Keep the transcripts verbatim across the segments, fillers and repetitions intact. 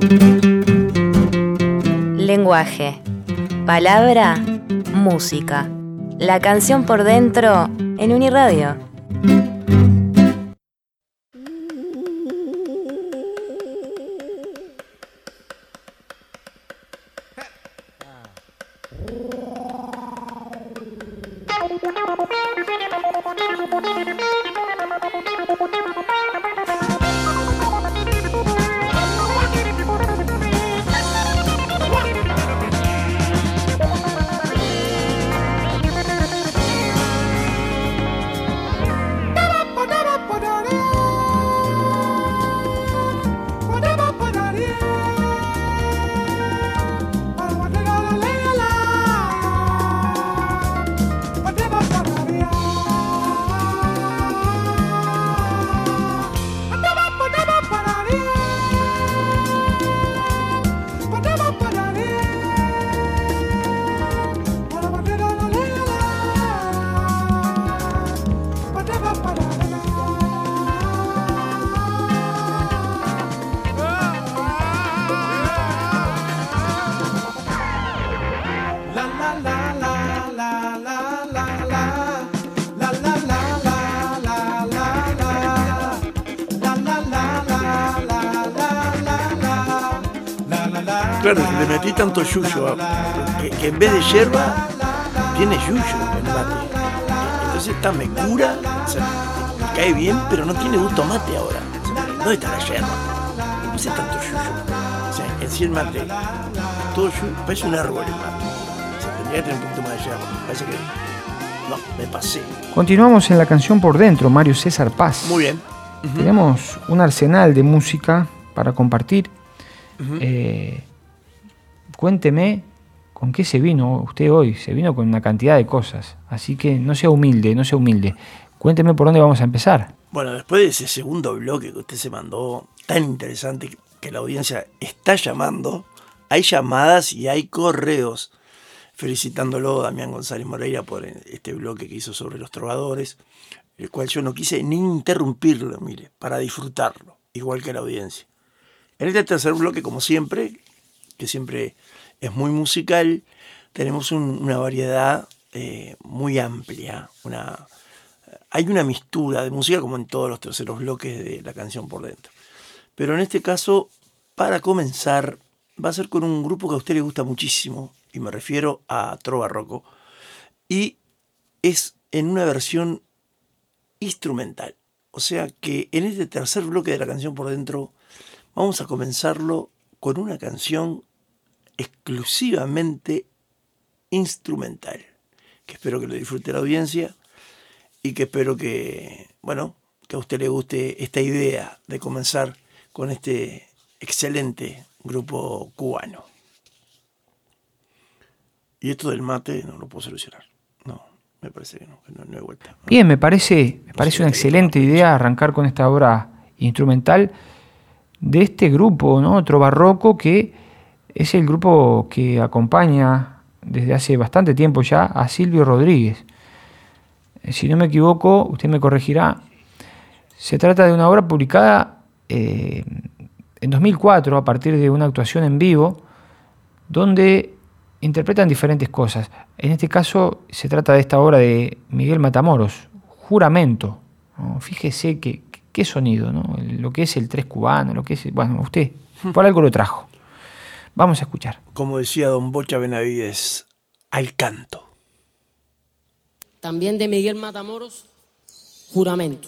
Lenguaje, palabra, música. La canción por dentro en Uniradio. Claro, le metí tanto yuyo que, que en vez de yerba tiene yuyo el mate. Entonces está, me cura, o sea, me cae bien, pero no tiene gusto a mate ahora. O sea, ¿dónde está la yerba? No puse tanto yuyo. O sea, en sí el mate, todo yuyo, parece un árbol el mate. O sea, tendría que tener un poquito más de yerba. Parece que no, me pasé. Continuamos en la canción por dentro, Mario César Paz. Muy bien. Uh-huh. Tenemos un arsenal de música para compartir. Uh-huh. Eh, cuénteme con qué se vino usted hoy. Se vino con una cantidad de cosas, así que no sea humilde, no sea humilde. Cuénteme por dónde vamos a empezar. Bueno, después de ese segundo bloque que usted se mandó, tan interesante que la audiencia está llamando, hay llamadas y hay correos felicitándolo Damián González Moreira por este bloque que hizo sobre los trovadores, el cual yo no quise ni interrumpirlo, mire, para disfrutarlo, igual que la audiencia. En este tercer bloque, como siempre, que siempre es muy musical, tenemos un, una variedad eh, muy amplia. Una, hay una mistura de música como en todos los terceros bloques de la canción por dentro. Pero en este caso, para comenzar, va a ser con un grupo que a usted le gusta muchísimo, y me refiero a Trova Rocco, y es en una versión instrumental. O sea que en este tercer bloque de la canción por dentro vamos a comenzarlo con una canción exclusivamente instrumental, que espero que lo disfrute la audiencia y que espero que, bueno, que a usted le guste esta idea de comenzar con este excelente grupo cubano. Y esto del mate no lo puedo solucionar. No, me parece que no, que no, no hay vuelta. ¿No? Bien, me parece, me parece una excelente idea arrancar con esta obra instrumental de este grupo, ¿no? Trova Rocco, que es el grupo que acompaña desde hace bastante tiempo ya a Silvio Rodríguez. Si no me equivoco, usted me corregirá, se trata de una obra publicada eh, en dos mil cuatro a partir de una actuación en vivo donde interpretan diferentes cosas. En este caso se trata de esta obra de Miguel Matamoros, Juramento, ¿no? Fíjese que qué sonido, ¿no? Lo que es el tres cubano, lo que es, bueno, usted por algo lo trajo. Vamos a escuchar. Como decía don Bocha Benavides, al canto. También de Miguel Matamoros, Juramento.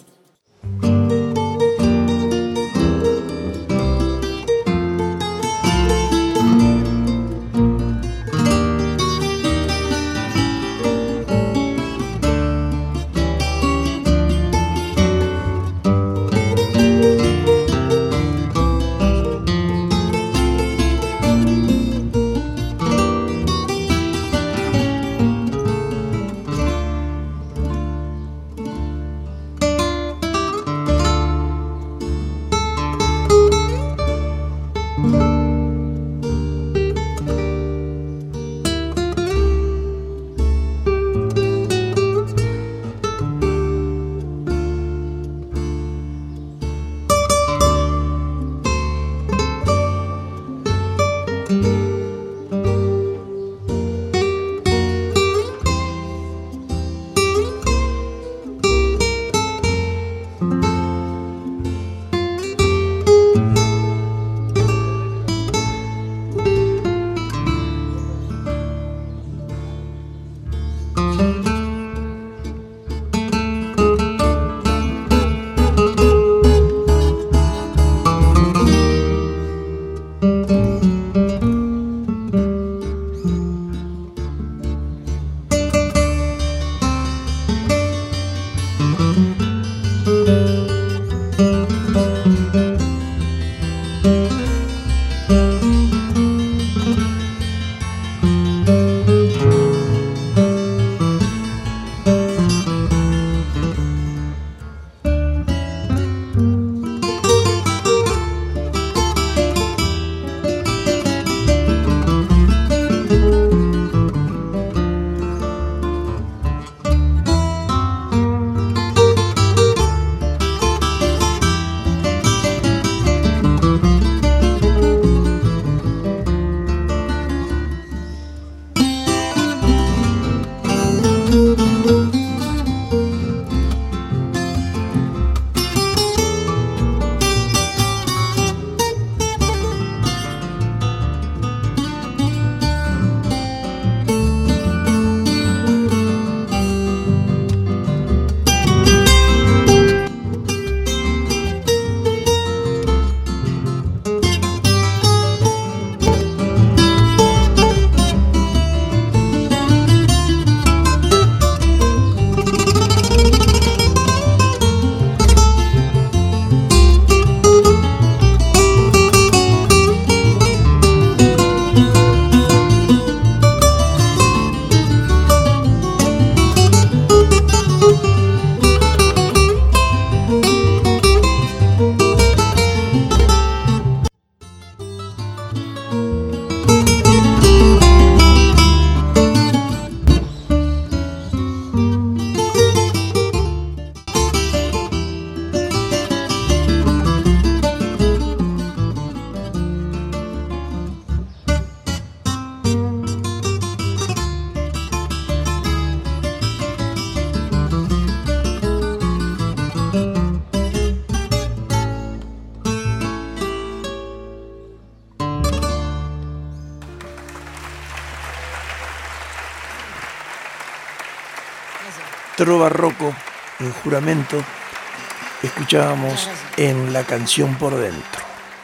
Trova Rocco, en Juramento, escuchábamos En la canción por dentro.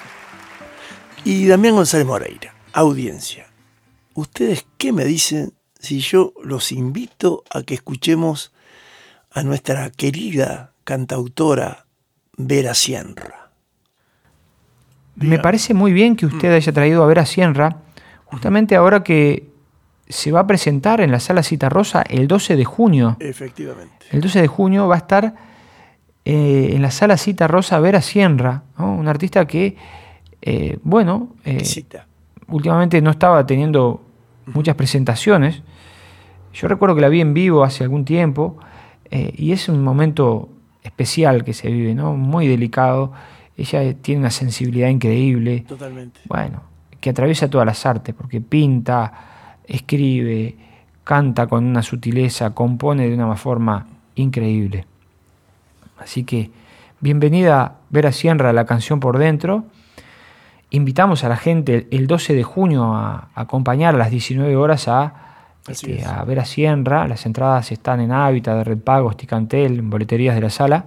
Y Damián González Moreira, audiencia. ¿Ustedes qué me dicen si yo los invito a que escuchemos a nuestra querida cantautora Vera Scienra? Me parece muy bien que usted haya traído a Vera Scienra, justamente ahora que se va a presentar en la Sala Citarrosa el doce de junio. Efectivamente. El doce de junio va a estar eh, en la Sala Citarrosa Vera Scienra, ¿no? Una artista que, eh, bueno, eh, últimamente no estaba teniendo muchas presentaciones. Yo recuerdo que la vi en vivo hace algún tiempo eh, y es un momento especial que se vive, ¿no? Muy delicado. Ella tiene una sensibilidad increíble. Totalmente. Bueno, que atraviesa todas las artes, porque pinta, escribe, canta con una sutileza, compone de una forma increíble. Así que, bienvenida Vera Scienra a La Canción por Dentro. Invitamos a la gente el doce de junio a, a acompañar a las diecinueve horas a, este, a Vera Scienra. Las entradas están en Hábitat, de Redpagos, Ticantel, en boleterías de la sala.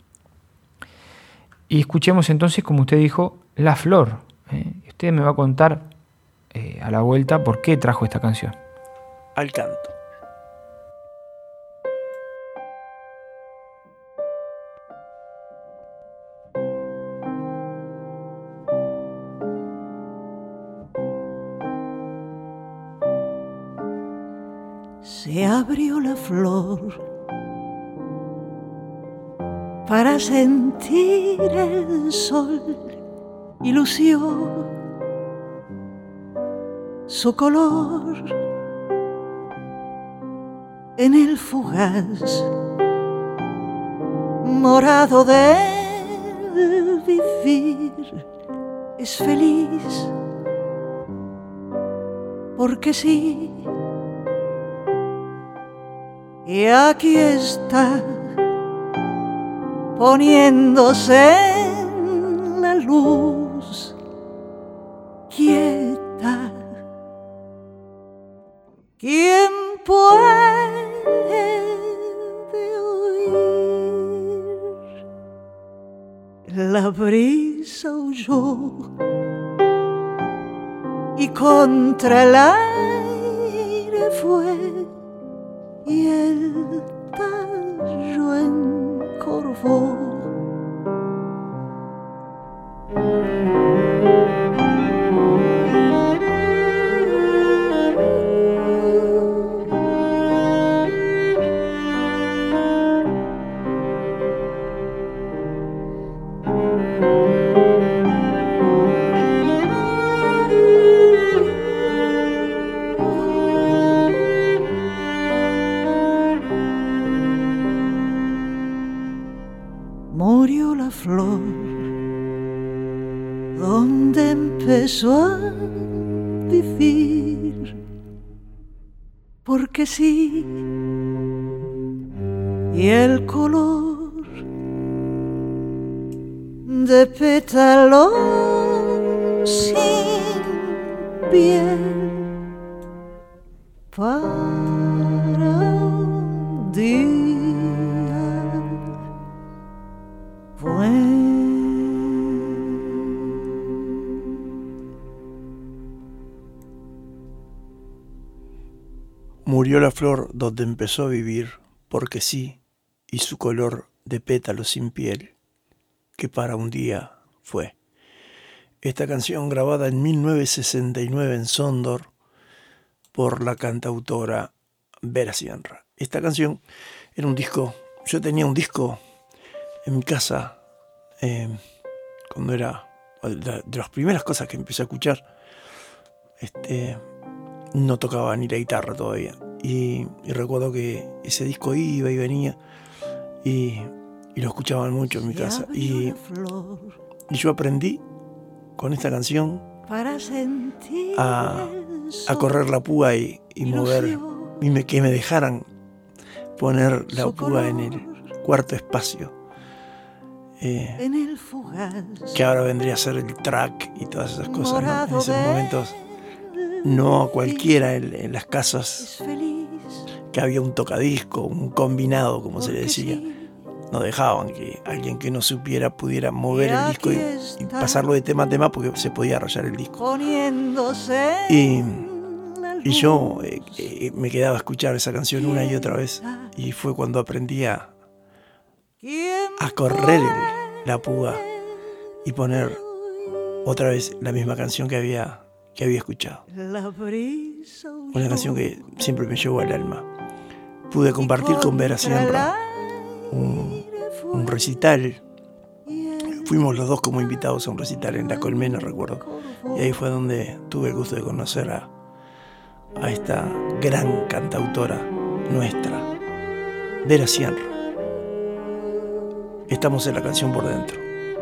Y escuchemos entonces, como usted dijo, La Flor. ¿eh? Usted me va a contar eh, a la vuelta por qué trajo esta canción. Al canto. Se abrió la flor para sentir el sol y lució su color en el fugaz morado del vivir. Es feliz porque sí, y aquí está poniéndose en la luz quieta. ¿Quién puede oír? La brisa huyó y contra el aire fue, y el tallo encorvó. Murió la flor donde empezó a vivir, porque sí, y el color de pétalo sin piel para un día fue. Murió la flor donde empezó a vivir, porque sí, y su color de pétalo sin piel, que para un día fue. Esta canción, grabada en mil novecientos sesenta y nueve en Sondor por la cantautora Vera Scienra. Esta canción era un disco, yo tenía un disco en mi casa eh, cuando era de las primeras cosas que empecé a escuchar. Este, no tocaba ni la guitarra todavía, y, y recuerdo que ese disco iba y venía y, y lo escuchaban mucho en mi casa, y, y yo aprendí con esta canción a, a correr la púa y, y mover, y me, que me dejaran poner la púa en el cuarto espacio, eh, que ahora vendría a ser el track y todas esas cosas, ¿no? En esos momentos no a cualquiera en, en las casas que había un tocadisco, un combinado, como se le decía. No dejaban que alguien que no supiera pudiera mover el disco y, y pasarlo de tema a tema porque se podía rayar el disco. Y, y yo eh, eh, me quedaba a escuchar esa canción una y otra vez. Y fue cuando aprendí a, a correr el, la púa y poner otra vez la misma canción que había, que había escuchado. Una canción que siempre me llevó al alma. Pude compartir con Vera Sierra un, un recital. Fuimos los dos como invitados a un recital en La Colmena, recuerdo. Y ahí fue donde tuve el gusto de conocer a, a esta gran cantautora nuestra, Vera Sierra. Estamos en la canción Por Dentro.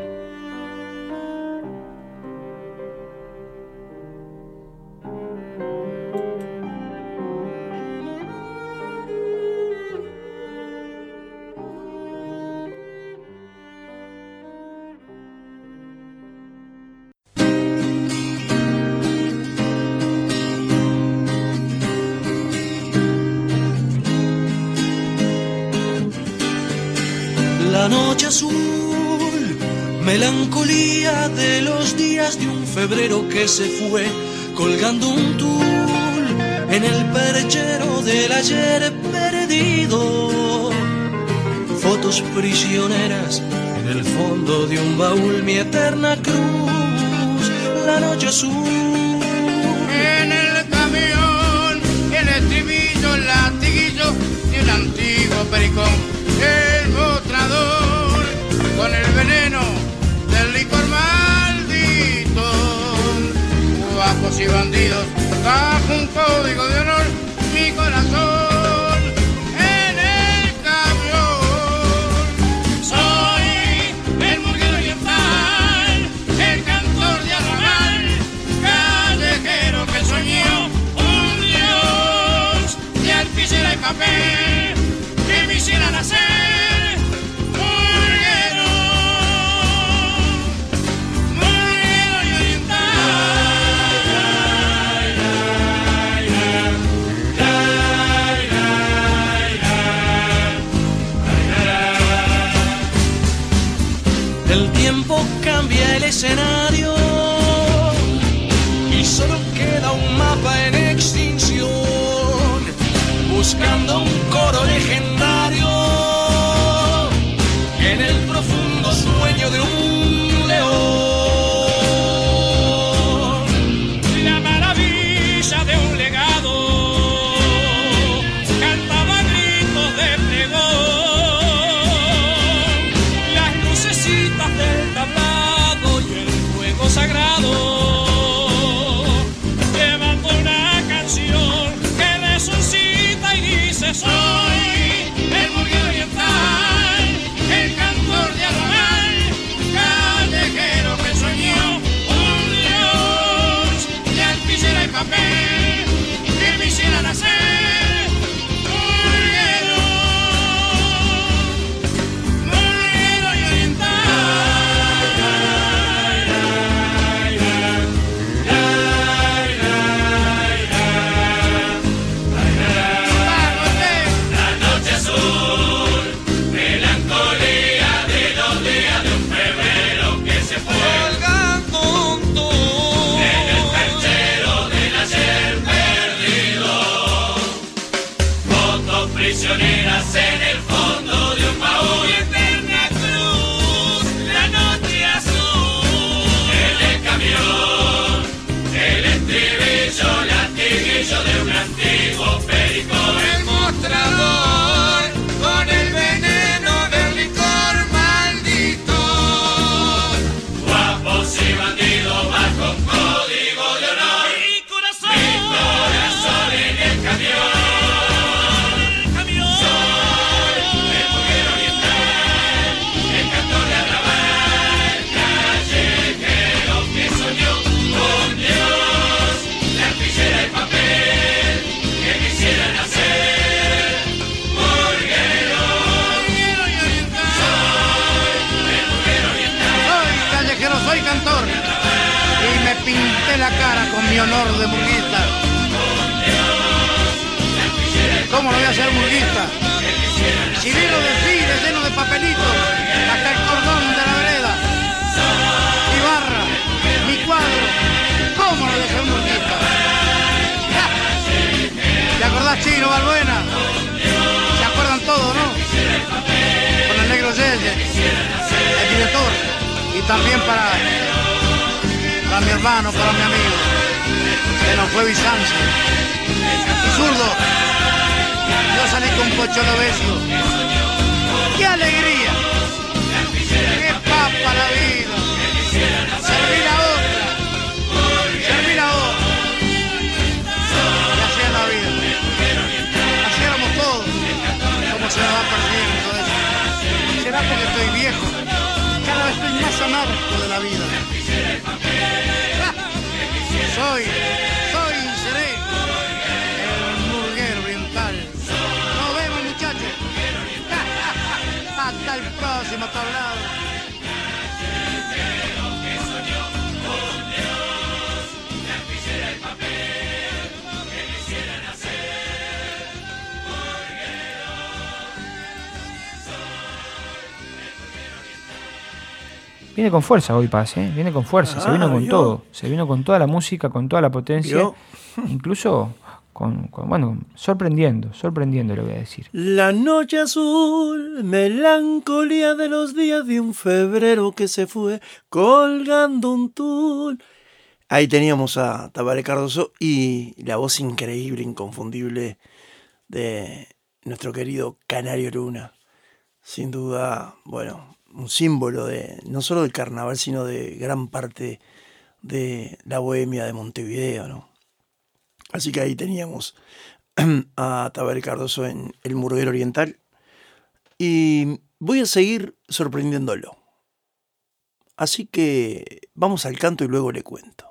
La noche azul, melancolía de los días de un febrero que se fue, colgando un tul en el perchero del ayer perdido. Fotos prisioneras en el fondo de un baúl, mi eterna cruz, la noche azul. En el camión, el estribillo, el latiguillo de un antiguo pericón. El mostrador con el veneno del licor maldito. Guapos y bandidos, bajo un código de honor, mi corazón en el camión. Soy el murguero oriental, el cantor de arrabal, callejero que soñó un dios de alpicera y papel que me hiciera nacer. El tiempo cambia el escenario y solo queda un mapa en extinción, buscando un coro legendario en el profundo sueño de un león. La maravilla de un legado cantaba gritos de pregón, las lucecitas del tablado y el fuego sagrado, llevando una canción que resucita y dice: soy el murguero oriental, el cantor de arrabal, callejero que soñó un dios de alpicera y papel que me hiciera nacer. Murguero, murguero y oriental. La noche azul, melancolía de los días de un febrero que se fue, colgando un tul en el perchero del ayer perdido. Fotos prisioneras en el fondo de un baúl, eterna cruz, la noche azul. En el camión, el estribillo, latiguillo de un antiguo pericón. El mostrador con el veneno del licor maldito. Guapos y bandidos bajo un código de honor. Mi corazón, mi corazón en el camión. El camión. Soy el murguero oriental, el cantor de arrabal, callejero que soñó un dios, la arpillera y papel que me hiciera nacer. Murguero, murguero y oriental. Soy el murguero oriental. Soy callejero, soy cantor. Y me pinté la cara con mi honor de burguesa. Un dios, la arpillera y ¿Cómo lo voy a hacer murguista? Si vi los desfiles llenos de papelitos, hasta el cordón de la vereda, mi barra, mi cuadro, ¿cómo lo voy a hacer murguista? ¡Ja! ¿Te acordás, Chino Balbuena? ¿Se acuerdan todos, no? Con el negro Yeye, el director, y también para, para mi hermano, para mi amigo, que nos fue Bizancio. Y zurdo, yo salí con Pocholo Besio. ¡Qué alegría! ¡Qué papa la vida! Serví la otra, serví la otra. Y así es la vida. Así éramos todos. ¿Cómo se me va perdiendo eso? ¿Será porque estoy viejo? Cada vez estoy más amargo de la vida. ¡Ja! Soy, soy y seré el murguero oriental. Nos vemos, muchachos. Hasta el próximo tablado. Viene con fuerza hoy, Paz, ¿eh? Viene con fuerza, Ah, se vino con ¿vio? todo. Se vino con toda la música, con toda la potencia. ¿Vio? Incluso con, con, bueno, sorprendiendo, sorprendiendo le voy a decir. La noche azul, melancolía de los días de un febrero que se fue colgando un tul. Ahí teníamos a Tabaré Cardoso y la voz increíble, inconfundible de nuestro querido Canario Luna. Sin duda, bueno, un símbolo de no solo del carnaval, sino de gran parte de la bohemia de Montevideo, ¿no? Así que ahí teníamos a Tabaré Cardoso en El Murguero Oriental. Y voy a seguir sorprendiéndolo. Así que vamos al canto y luego le cuento.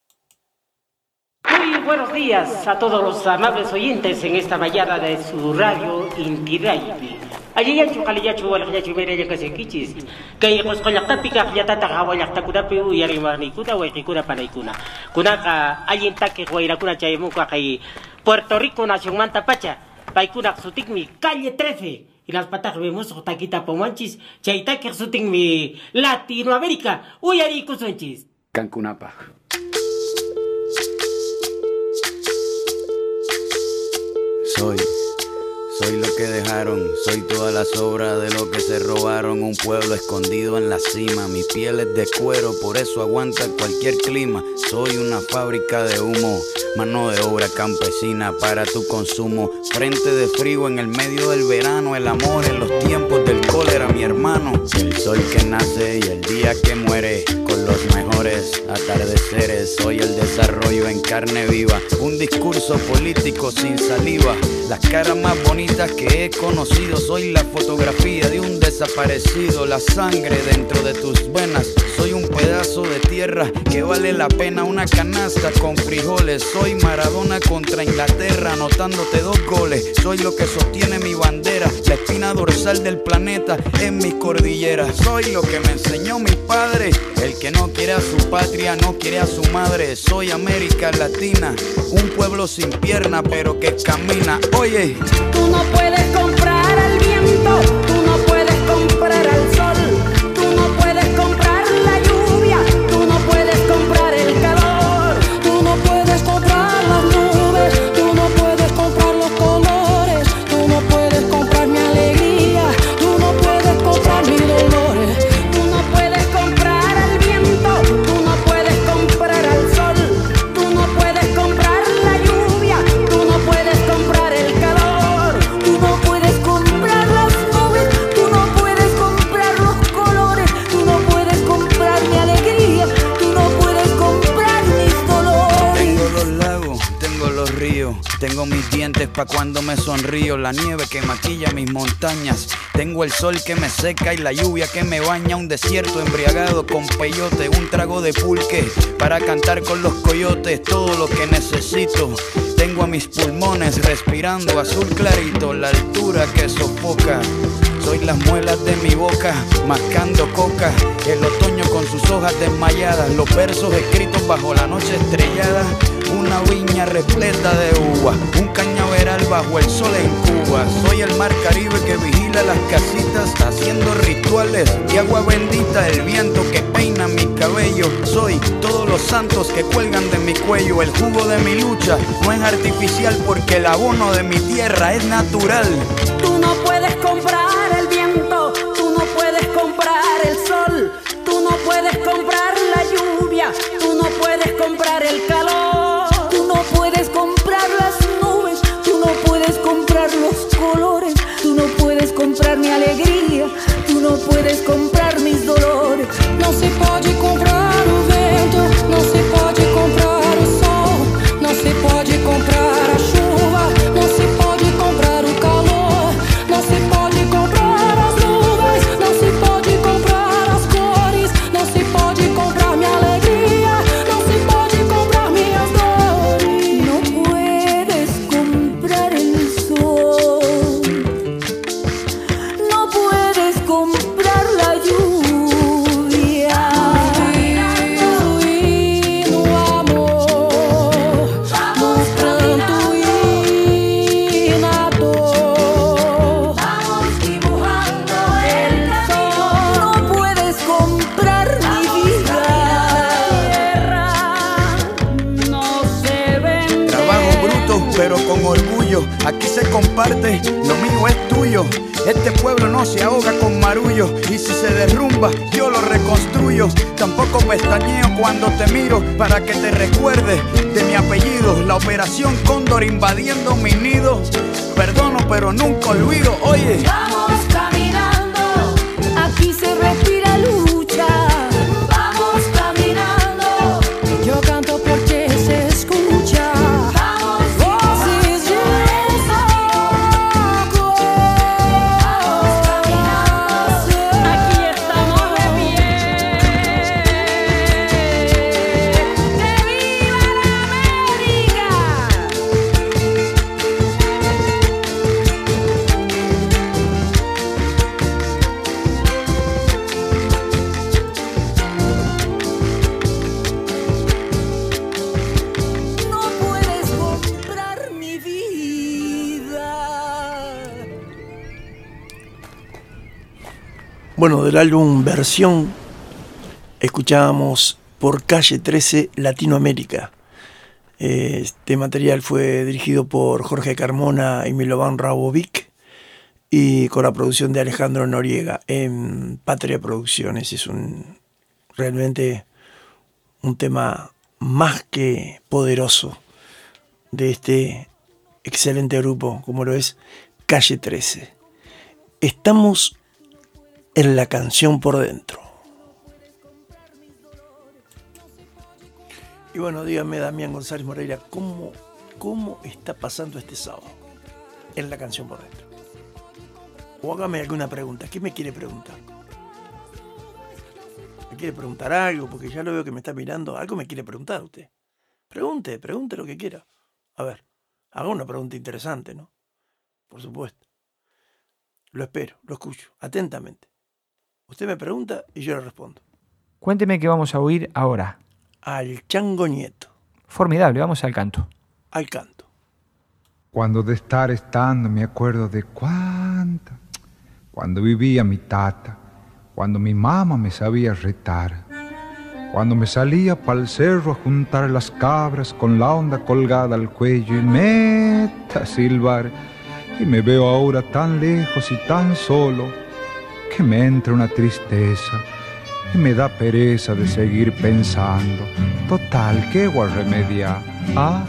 Muy buenos días a todos los amables oyentes en esta mañana de su radio Inti Raymi. Allí ya chukaliyachu walakyachu mereya kasekichis. Kay qosqollaqtapiqa qllatata qawallaqtakunapi uyarimarniykuna wayqikuna panaykuna. Kunaqa allintaki wayrakuna chaymunqa kay Puerto Rico nacionmanta pacha. Paykunaq sutinmi calle trece. Y las patas vemos taquita pomanchis. Chaytaki sutinmi Latinoamérica uyariykusunchis. Cancunapa. Soy, soy lo que dejaron, soy toda la sobra de lo que se robaron. Un pueblo escondido en la cima, mi piel es de cuero, por eso aguanta cualquier clima. Soy una fábrica de humo, mano de obra campesina para tu consumo. Frente de frío en el medio del verano, el amor en los tiempos del cólera, mi hermano. El sol que nace y el día que muere, con los mejores atardeceres. Soy el desarrollo en carne viva, un discurso político sin saliva. Las caras más bonitas que he conocido, soy la fotografía de un desaparecido. La sangre dentro de tus venas, soy un pedazo de tierra que vale la pena una canasta con frijoles. Soy Maradona contra Inglaterra, anotándote dos goles. Soy lo que sostiene mi bandera, la espina dorsal del planeta en mis cordilleras. Soy lo que me enseñó mi padre, el que no quiere a su patria, no quiere a su madre. Soy América Latina, un pueblo sin pierna pero que camina. Oye, tú no puedes comprar al viento, tú no puedes comprar al sol, tú no puedes comprar la lluvia, tú no puedes comprar el calor, tú no puedes comprar las nubes, tú no puedes comprar los colores, tú no puedes comprar mi alegría, tú no puedes comprar mis dolores, tú no puedes comprar al viento, tú no puedes comprar al sol, tú no puedes comprar la lluvia, tú no puedes comprar el calor, tú no puedes comprar las nubes, tú no puedes comprar los colores, tú no puedes comprar mi alegría, tú no puedes comprar mis dolores. tengo los lagos, tengo los ríos, tengo mis dientes pa' cuando me sonrío, la nieve que maquilla mis montañas, tengo el sol que me seca y la lluvia que me baña, un desierto embriagado con peyote, un trago de pulque para cantar con los coyotes, todo lo que necesito. Tengo a mis pulmones respirando azul clarito, la altura que sofoca. Soy las muelas de mi boca, mascando coca. El otoño con sus hojas desmayadas, los versos escritos bajo la noche estrellada. Una viña repleta de uvas, un cañaveral bajo el sol en Cuba. Soy el mar Caribe que vigila las casitas, haciendo rituales y agua bendita, el viento que peina mi cabello. Soy todos los santos que cuelgan de mi cuello. El jugo de mi lucha no es artificial, porque el abono de mi tierra es natural. Tú no puedes comprar el viento, tú no puedes comprar el sol, tú no puedes comprar la lluvia, tú no puedes comprar el calor, Tú no puedes comprar las nubes, tú no puedes comprar los colores, tú no puedes comprar mi alegría, tú no puedes comprar mis dolores. Não se pode comprar o vento, não se pode comprar o sol, não se pode comprar a chuva, não se pode comprar o calor, não se pode comprar as nuvens, não se pode comprar as cores, não se pode comprar minha alegria, não se pode comprar minhas dores. No puedes comprar el sol, no puedes comprar la lluvia. E no amor, no pranto e na dor, Vamos dibujando el sol. No puedes comprar mi vida. no se vende. Trabajo bruto pero con orgullo, aquí se comparte, lo mío es tuyo. Este pueblo no se ahoga con marullo, y si se derrumba yo lo reconstruyo. Tampoco pestañeo cuando te miro, para que te recuerdes de mi apellido. La operación Cóndor invadiendo mi nido, perdono pero nunca olvido. Oye, Vamos caminando, aquí se respira lucha. Vamos caminando, Yo canto porque se escucha. vamos Voces de corazón. Aquí estamos de pie. ¡Que viva la América! no puedes comprar mi vida. Bueno, del álbum Versión escuchábamos Por Calle trece Latinoamérica. Eh, Este material fue dirigido por Jorge Carmona y Milovan Rabovic y con la producción de Alejandro Noriega en Patria Producciones. Es un realmente un tema más que poderoso de este excelente grupo como lo es Calle trece. Estamos en la canción por dentro. Y bueno, dígame, Damián González Moreira, ¿cómo, cómo está pasando este sábado en la canción por dentro? O hágame alguna pregunta. ¿Qué me quiere preguntar? ¿Me quiere preguntar algo? Porque ya lo veo que me está mirando. Algo me quiere preguntar usted. Pregunte, pregunte lo que quiera. A ver, haga una pregunta interesante, ¿no? Por supuesto. Lo espero, lo escucho, atentamente. Usted me pregunta y yo le respondo. Cuénteme qué vamos a oír ahora. Al Chango Nieto, Formidable, vamos al canto. al canto. Cuando de estar estando me acuerdo de cuánto, cuando vivía mi tata, cuando mi mamá me sabía retar, cuando me salía pa'l cerro a juntar las cabras con la onda colgada al cuello y meta a silbar, y me veo ahora tan lejos y tan solo que me entra una tristeza y me da pereza de seguir pensando. Total, ¿qué voy a remediar? Ah,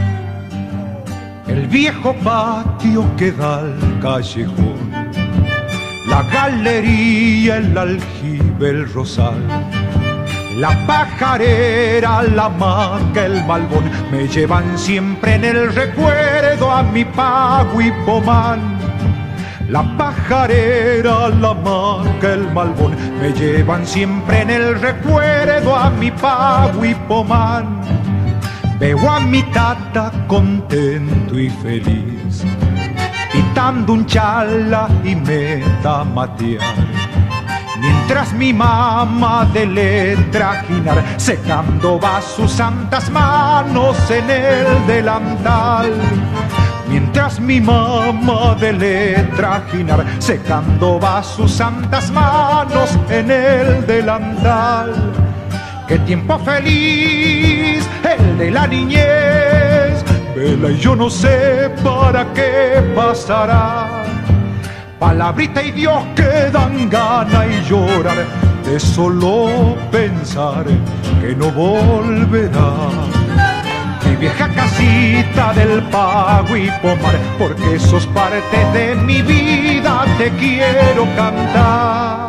el viejo patio que da al callejón, la galería, el aljibe, el rosal, la pajarera, la hamaca, el malbón, me llevan siempre en el recuerdo a mi pago y pomán. La pajarera, la hamaca, el malbón, me llevan siempre en el recuerdo a mi pago y pomán. Veo a mi tata contento y feliz, pitando un chala y meta matear. Mientras mi mamá de trajinar, secando va sus santas manos en el delantal. Mientras mi mamá de trajinar, secando va sus santas manos en el delantal. Qué tiempo feliz, el de la niñez, vela y yo no sé para qué pasará. Palabrita y Dios que dan gana y llorar de solo pensar que no volverá. Mi vieja casita del Pago y Pomar, porque sos parte de mi vida, te quiero cantar.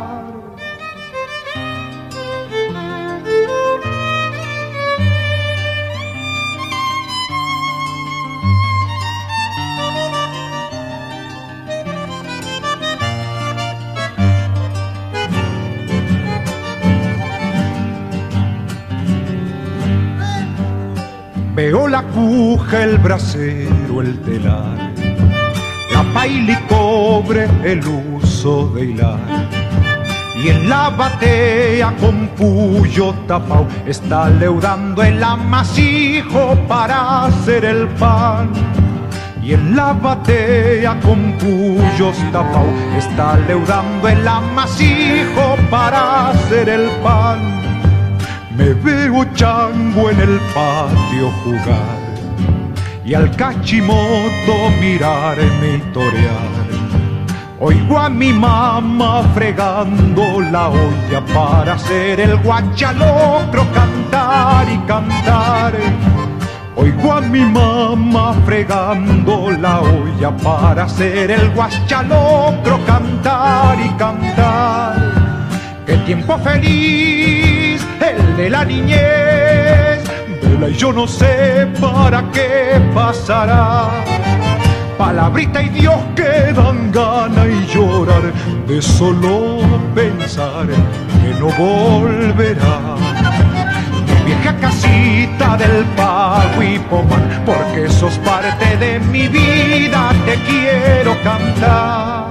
Veo la cuja, el brasero, el telar, la paila y cobre, el uso de hilar. Y en la batea con puyo tapao está leudando el amasijo para hacer el pan. Y en la batea con puyos tapao está leudando el amasijo para hacer el pan. Me veo chango en el patio jugar y al cachimoto mirarme y torear. Oigo a mi mamá fregando la olla para hacer el guachalocro, cantar y cantar. Oigo a mi mamá fregando la olla para hacer el guachalocro, cantar y cantar. ¡Qué tiempo feliz, el de la niñez! Vela y yo no sé para qué pasará. Palabrita y Dios que dan gana y llorar de solo pensar que no volverá. Mi vieja casita del Pago y Pomar, porque sos parte de mi vida, te quiero cantar.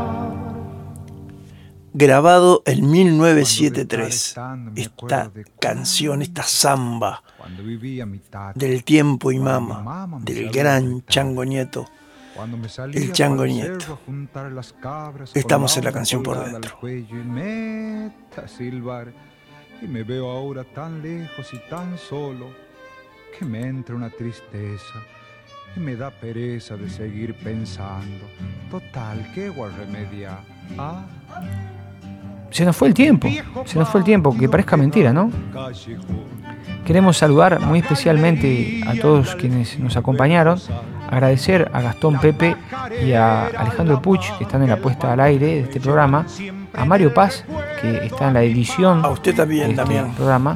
Grabado en mil novecientos setenta y tres, esta canción, esta samba del tiempo y mama, del gran Chango Nieto, el Chango Nieto. Estamos en la canción por dentro. Y me veo ahora tan lejos y tan solo que me entra una tristeza y me da pereza de seguir pensando. Total, ¿qué voy a remediar? ¿Ah? Se nos fue el tiempo, se nos fue el tiempo, que parezca mentira, ¿no? Queremos saludar muy especialmente a todos quienes nos acompañaron, agradecer a Gastón Pepe y a Alejandro Puch, que están en la puesta al aire de este programa, a Mario Paz, que está en la edición a usted también, de este también. programa.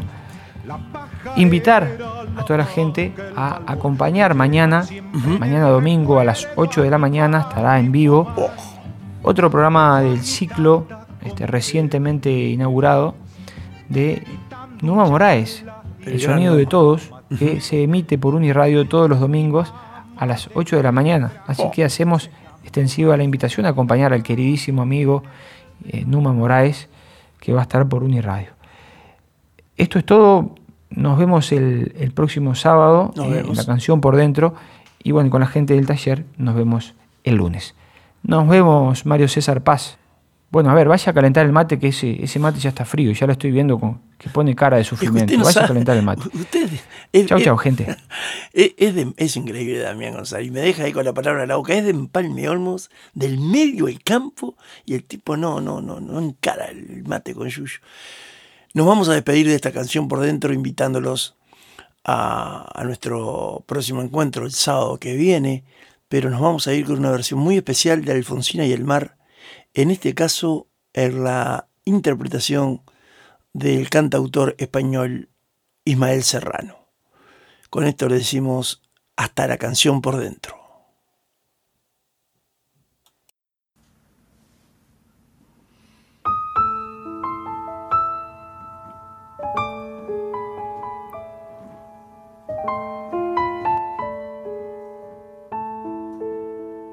Invitar a toda la gente a acompañar mañana, uh-huh. mañana domingo a las ocho de la mañana, estará en vivo oh. otro programa del ciclo Este, recientemente inaugurado de Numa Moraes, El, el Sonido de Todos, que uh-huh. se emite por Uniradio todos los domingos a las ocho de la mañana. Así oh. que hacemos extensiva la invitación a acompañar al queridísimo amigo eh, Numa Moraes, que va a estar por Uniradio. Esto es todo. Nos vemos el, el próximo sábado eh, en la canción por dentro. Y bueno, con la gente del taller nos vemos el lunes. Nos vemos, Mario César Paz. Bueno, a ver, vaya a calentar el mate, que ese, ese mate ya está frío, ya lo estoy viendo con, que pone cara de sufrimiento. No vaya sabe. a calentar el mate. Usted, es, chau, es, chau, gente. Es, es, de, es increíble, Damián González. Me deja ahí con la palabra en la boca. Es de Empalme Olmos, del medio del campo, y el tipo no, no, no, no encara el mate con yuyo. Nos vamos a despedir de esta canción por dentro, invitándolos a, a nuestro próximo encuentro el sábado que viene, pero nos vamos a ir con una versión muy especial de Alfonsina y el mar. En este caso, en la interpretación del cantautor español Ismael Serrano. Con esto le decimos hasta la canción por dentro.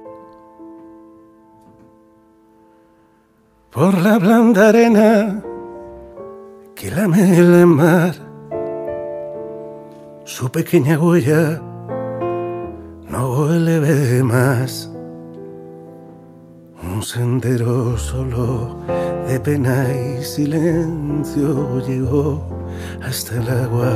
Por la blanda arena lame el mar, su pequeña huella no vuelve más. Un sendero solo de pena y silencio llegó hasta el agua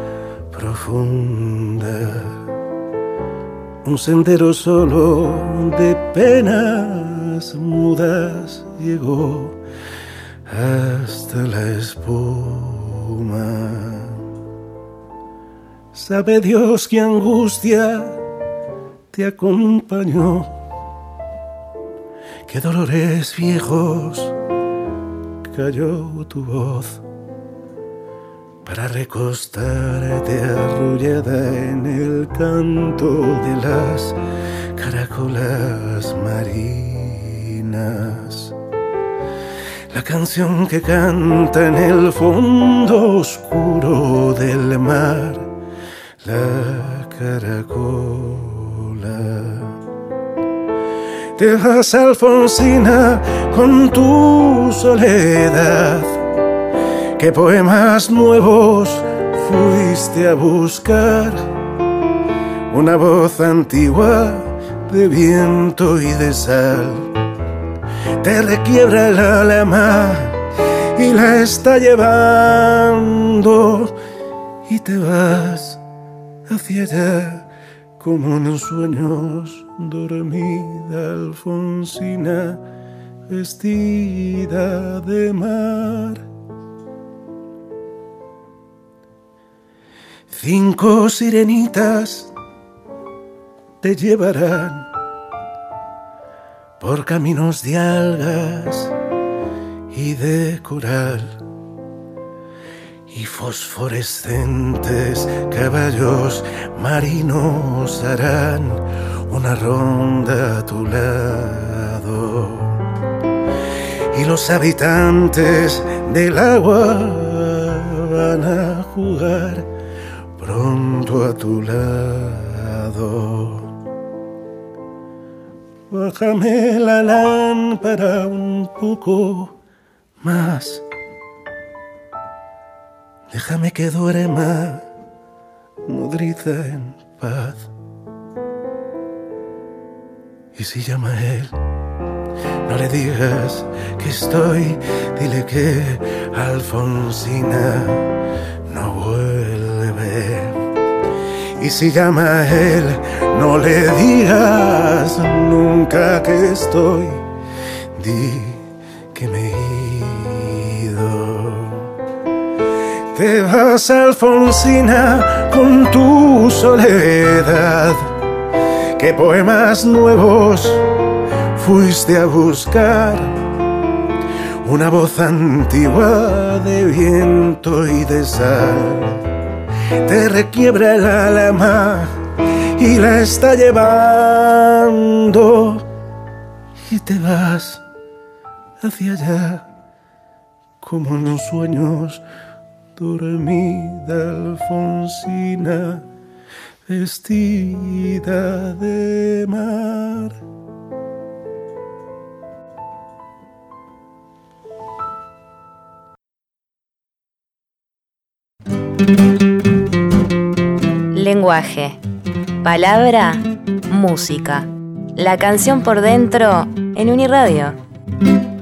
profunda. Un sendero solo de penas mudas llegó hasta la espuma. Sabe Dios qué angustia te acompañó, qué dolores viejos cayó tu voz para recostarte arrullada en el canto de las caracolas marinas. La canción que canta en el fondo oscuro del mar, la caracola. Te vas, Alfonsina, con tu soledad. ¿Qué poemas nuevos fuiste a buscar? Una voz antigua de viento y de sal te requiebra el alma y la está llevando, y te vas hacia allá como en sueños, dormida Alfonsina, vestida de mar. Cinco sirenitas te llevarán por caminos de algas y de coral, y fosforescentes caballos marinos harán una ronda a tu lado, y los habitantes del agua van a jugar pronto a tu lado. Bájame la lámpara un poco más, déjame que duerma nodriza en paz. Y si llama a él, no le digas que estoy, dile que Alfonsina no vuelve. Y si llama a él, no le digas nunca que estoy, di que me he ido. Te vas, Alfonsina, con tu soledad. ¿Qué poemas nuevos fuiste a buscar? Una voz antigua de viento y de sal te requiebra el alma y la está llevando, y te vas hacia allá como en los sueños, dormida Alfonsina, vestida de mar. Lenguaje, palabra, música. La canción por dentro en Uniradio.